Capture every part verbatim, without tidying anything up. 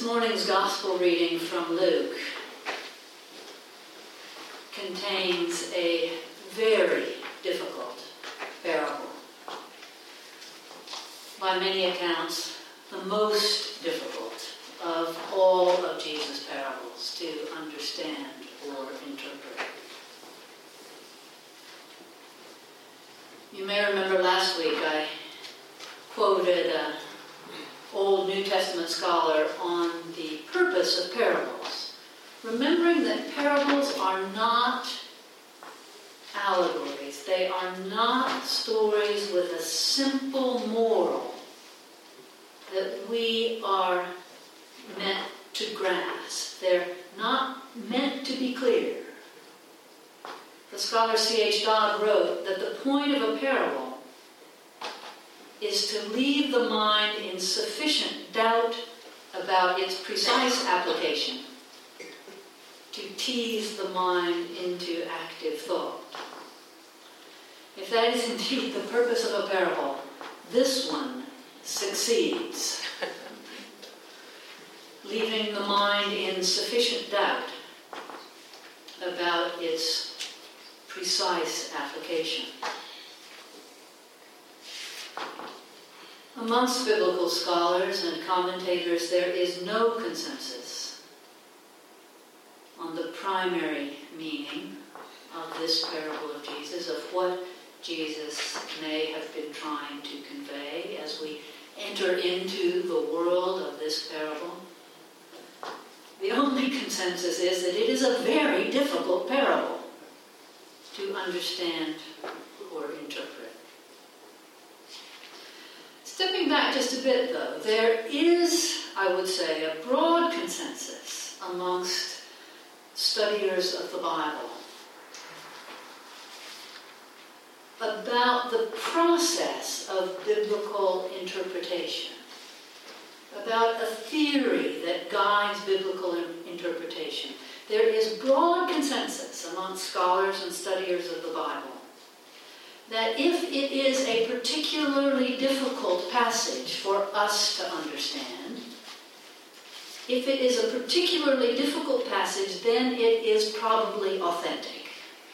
morning's gospel reading from Luke contains a very difficult parable. By many accounts, the most difficult of all of Jesus' parables to understand or interpret. You may remember last week I quoted an old New Testament scholar on the purpose of parables, remembering that parables are not allegories. They are not stories with a simple moral that we are meant to grasp. They're not meant to be clear. The scholar C H Dodd wrote that the point of a parable is to leave the mind in sufficient doubt about its precise application to tease the mind into active thought. If that is indeed the purpose of a parable, this one succeeds. Leaving the mind in sufficient doubt about its precise application. Amongst biblical scholars and commentators, there is no consensus on the primary meaning of this parable of Jesus, of what Jesus may have been trying to convey as we enter into the world of this parable. The only consensus is that it is a very difficult parable to understand or interpret. Stepping back just a bit, though, there is, I would say, a broad consensus amongst studiers of the Bible about the process of biblical interpretation, about a theory that guides biblical interpretation. There is broad consensus among scholars and studiers of the Bible that if it is a particularly difficult passage for us to understand, if it is a particularly difficult passage, then it is probably authentic.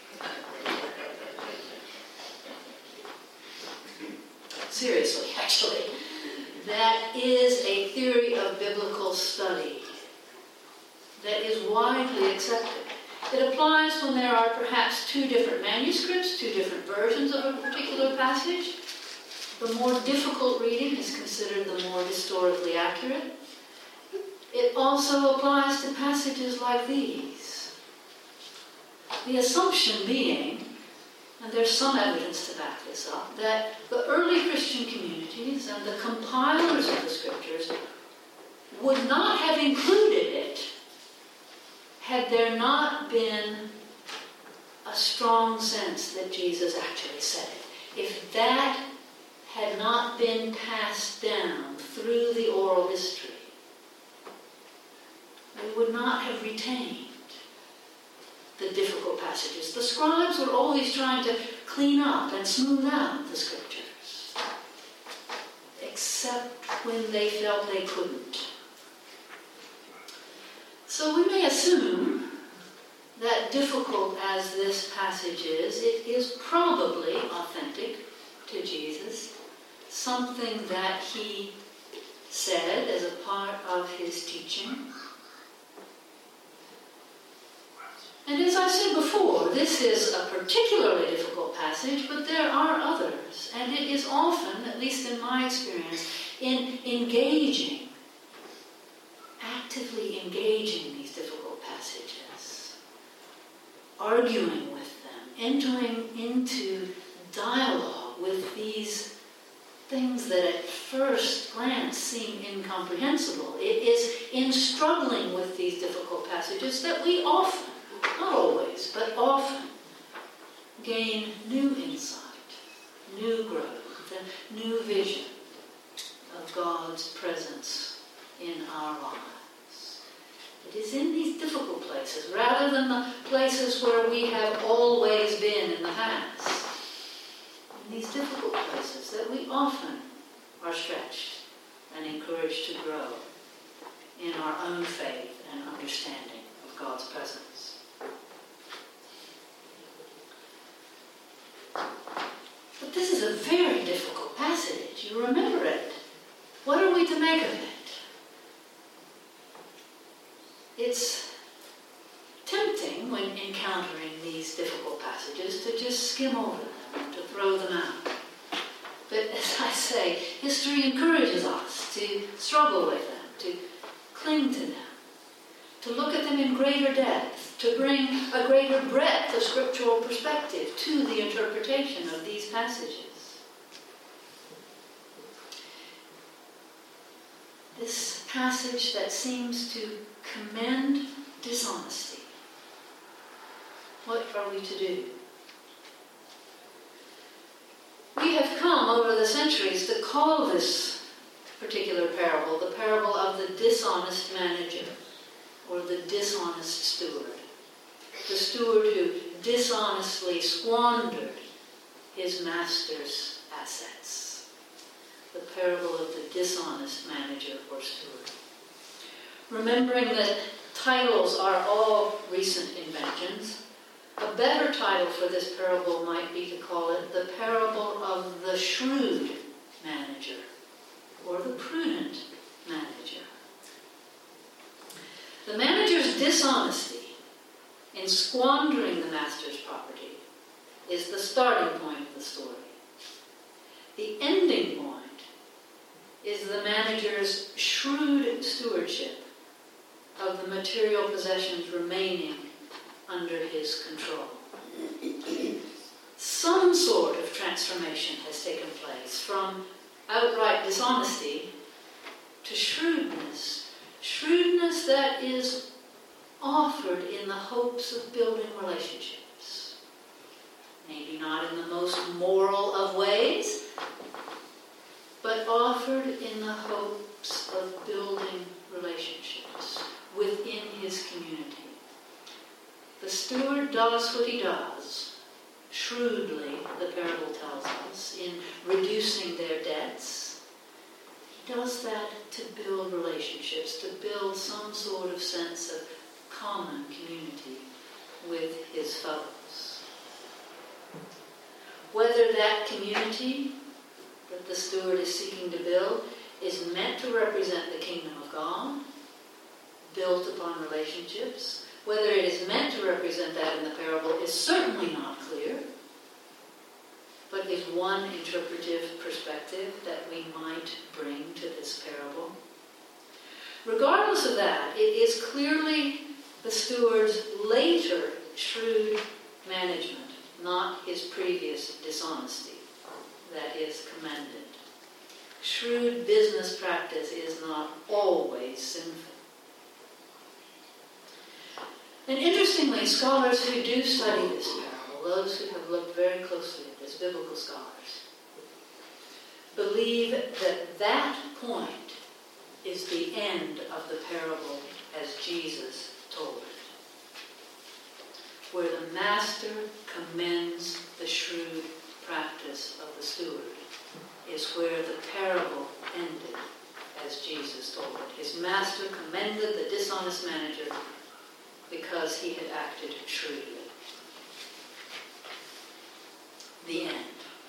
Seriously, actually. That is a theory of biblical study that is widely accepted. It applies when there are perhaps two different manuscripts, two different versions of a particular passage. The more difficult reading is considered the more historically accurate. It also applies to passages like these. The assumption being, and there's some evidence to back this up, that the early Christian communities and the compilers of the scriptures would not have included it had there not been a strong sense that Jesus actually said it. If that had not been passed down through the oral history, they would not have retained the difficult passages. The scribes were always trying to clean up and smooth out the scriptures, except when they felt they couldn't. So we may assume that difficult as this passage is, it is probably authentic to Jesus, something that he said as a part of his teaching. And as I said before, this is a particularly difficult passage, but there are others. And it is often, at least in my experience, in engaging, actively engaging these difficult passages, arguing with them, entering into dialogue with these things that at first glance seem incomprehensible. It is in struggling with these difficult passages that we often, not always, but often, gain new insight, new growth, and new vision of God's presence in our lives. It is in these difficult places, rather than the places where we have always been in the past, in these difficult places that we often are stretched and encouraged to grow in our own faith and understanding of God's presence. But this is a very difficult passage. You remember it. What are we to make of it? It's tempting when encountering these difficult passages to just skim over them and to throw them out. But as I say, history encourages us to struggle with them, to cling to them, to look at them in greater depth, to bring a greater breadth of scriptural perspective to the interpretation of these passages. This passage that seems to commend dishonesty. What are we to do? We have come over the centuries to call this particular parable the parable of the dishonest manager, or the dishonest steward. The steward who dishonestly squandered his master's assets. The parable of the dishonest manager or steward. Remembering that titles are all recent inventions, a better title for this parable might be to call it the parable of the shrewd manager, or the prudent manager. The manager's dishonesty in squandering the master's property is the starting point of the story. The ending point is the manager's shrewd stewardship of the material possessions remaining under his control. Some sort of transformation has taken place from outright dishonesty to shrewdness. Shrewdness that is offered in the hopes of building relationships. Maybe not in the most moral of ways, but offered in the hopes of building relationships within his community. The steward does what he does, shrewdly, the parable tells us, in reducing their debts. He does that to build relationships, to build some sort of sense of common community with his fellows. Whether that community that the steward is seeking to build is meant to represent the kingdom of God, built upon relationships, whether it is meant to represent that in the parable is certainly not clear, but is one interpretive perspective that we might bring to this parable. Regardless of that, it is clearly the steward's later shrewd management, not his previous dishonesty, that is commended. Shrewd business practice is not always sinful. And interestingly, scholars who do study this parable, those who have looked very closely at this, biblical scholars, believe that that point is the end of the parable as Jesus told it, where the master commends the shrewd practice of the steward, is where the parable ended as Jesus told it. His master commended the dishonest manager because he had acted shrewdly. The end.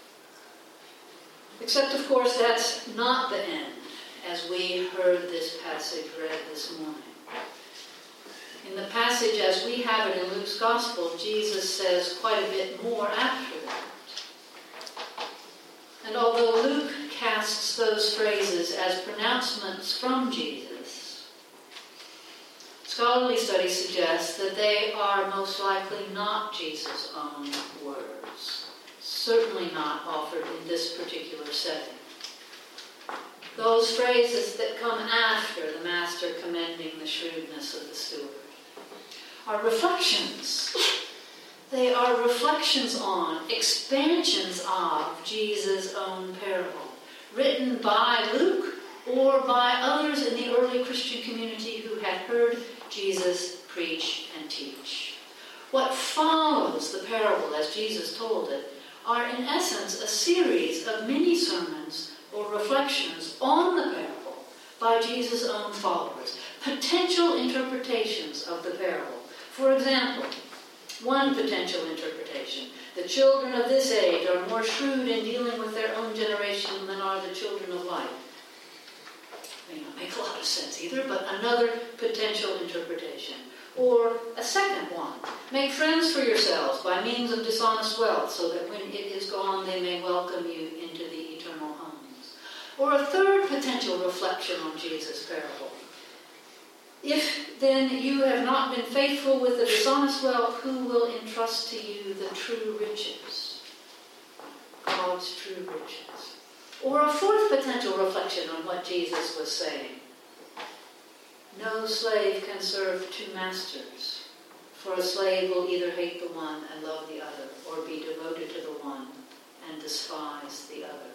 Except, of course, that's not the end, as we heard this passage read this morning. In the passage as we have it in Luke's Gospel, Jesus says quite a bit more after that. And although Luke casts those phrases as pronouncements from Jesus, scholarly studies suggest that they are most likely not Jesus' own words, certainly not offered in this particular setting. Those phrases that come after the master commending the shrewdness of the steward are reflections. They are reflections on, expansions of Jesus' own parable, written by Luke or by others in the early Christian community who had heard Jesus preach and teach. What follows the parable as Jesus told it are in essence a series of mini sermons or reflections on the parable by Jesus' own followers. potential interpretations of the parable. For example, one potential interpretation: the children of this age are more shrewd in dealing with their own generation than are the children of light. May not make a lot of sense either, but another potential interpretation. Or a second one: make friends for yourselves by means of dishonest wealth, so that when it is gone they may welcome you into the eternal homes. Or a third potential reflection on Jesus' parable: if then you have not been faithful with the dishonest wealth, who will entrust to you the true riches? God's true riches. Or a fourth potential reflection on what Jesus was saying: no slave can serve two masters, for a slave will either hate the one and love the other, or be devoted to the one and despise the other.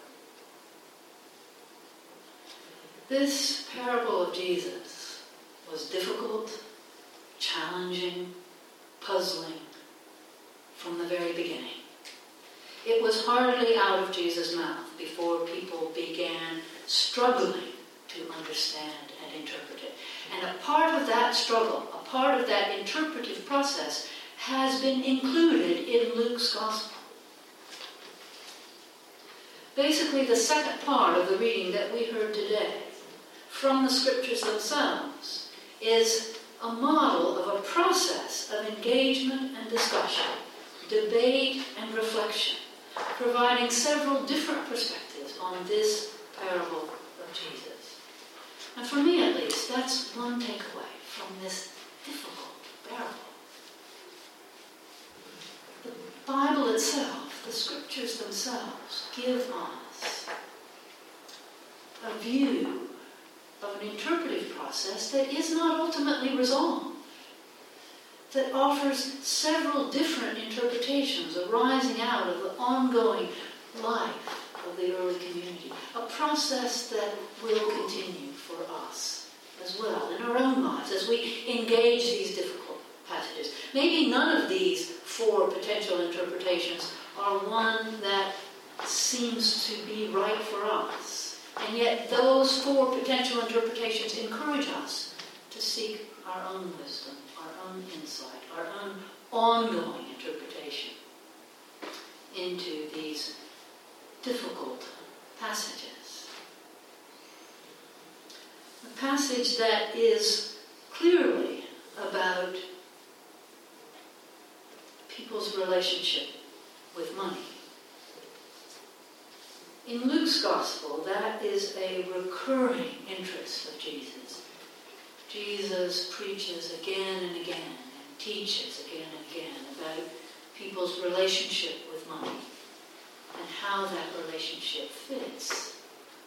This parable of Jesus was difficult, challenging, puzzling from the very beginning. It was hardly out of Jesus' mouth before people began struggling to understand and interpret it. And a part of that struggle, a part of that interpretive process, has been included in Luke's Gospel. Basically, the second part of the reading that we heard today from the Scriptures themselves is a model of a process of engagement and discussion, debate and reflection, providing several different perspectives on this parable of Jesus. And for me, at least, that's one takeaway from this difficult parable. The Bible itself, the Scriptures themselves, give us a view of an interpretive process that is not ultimately resolved, that offers several different interpretations arising out of the ongoing life of the early community, a process that will continue for us as well in our own lives as we engage these difficult passages. Maybe none of these four potential interpretations are one that seems to be right for us, and yet those four potential interpretations encourage us to seek our own wisdom, our own insight, our own ongoing interpretation into these difficult passages. A passage that is clearly about people's relationship with money. In Luke's Gospel, that is a recurring interest of Jesus. Jesus preaches again and again and teaches again and again about people's relationship with money and how that relationship fits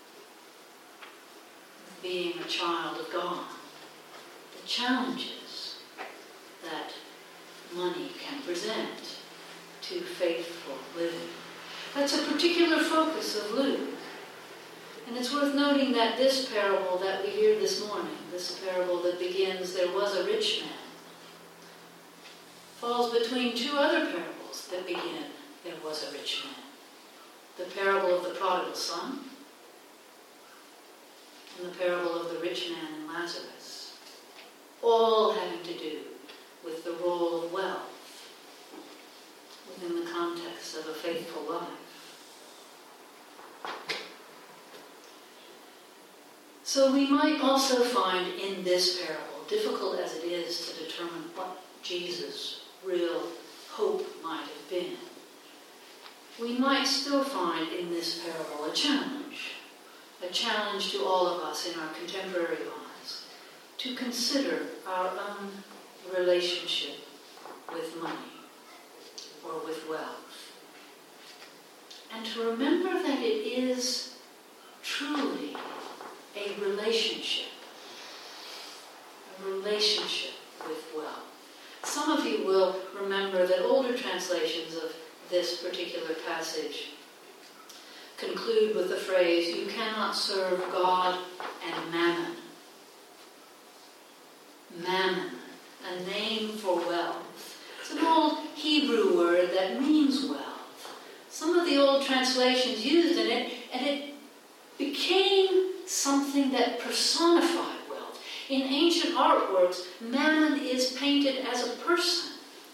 with being a child of God, the challenges that money can present to faithful living. That's a particular focus of Luke. And it's worth noting that this parable that we hear this morning, this parable that begins, "There was a rich man," falls between two other parables that begin, "There was a rich man." The parable of the prodigal son and the parable of the rich man and Lazarus, all having to do with the role of wealth within the context of a faithful life. So we might also find in this parable, difficult as it is to determine what Jesus' real hope might have been, we might still find in this parable a challenge, a challenge to all of us in our contemporary lives, to consider our own relationship with money or with wealth. And to remember that it is truly a relationship, a relationship with wealth. Some of you will remember that older translations of this particular passage conclude with the phrase, "You cannot serve God and mammon." Mammon, a name for wealth. It's an old Hebrew word that means wealth. Some of the old translations used in it, and it became something that personified wealth. In ancient artworks, Mammon is painted as a person,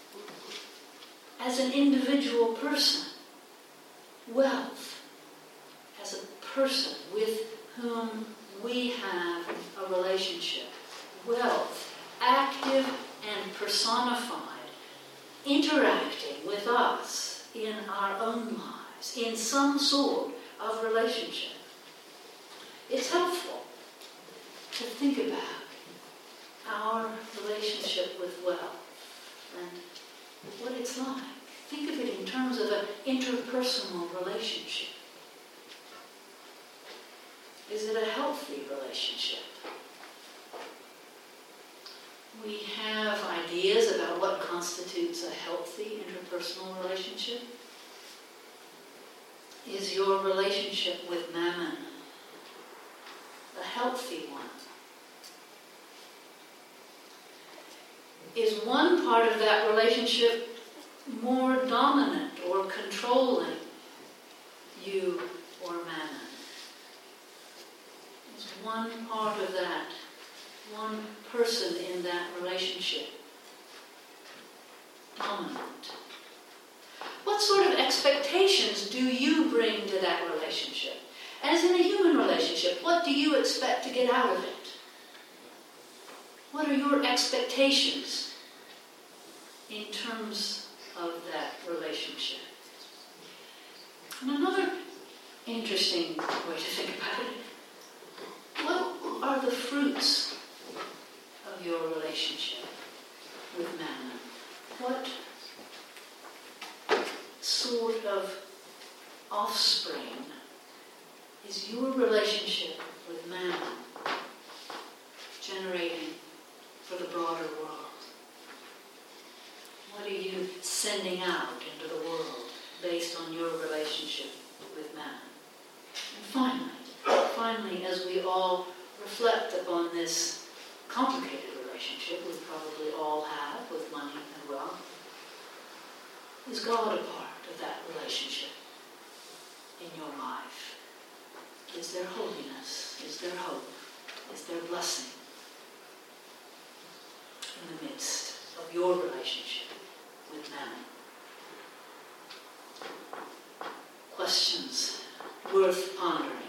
as an individual person. Wealth, as a person with whom we have a relationship. Wealth, active and personified, interacting with us in our own lives, in some sort of relationship. It's helpful to think about our relationship with wealth and what it's like. Think of it in terms of an interpersonal relationship. Is it a healthy relationship? We have ideas about what constitutes a healthy interpersonal relationship. Is your relationship with Mammon a healthy one? Is one part of that relationship more dominant or controlling you or Mammon? Is one part of that, one person in that relationship dominant? What sort of expectations do you bring to that relationship? As in a human relationship, what do you expect to get out of it? What are your expectations in terms of that relationship? And another interesting way to think about it, what are the fruits of your relationship with Mammon? What sort of offspring is your relationship with Mammon generating for the broader world? What are you sending out into the world based on your relationship with Mammon? And finally, finally, as we all reflect upon this complicated relationship we probably all have with money and wealth, is God a part of that relationship in your life? Is there holiness? Is there hope? Is there blessing in the midst of your relationship with Mammon? Questions worth pondering.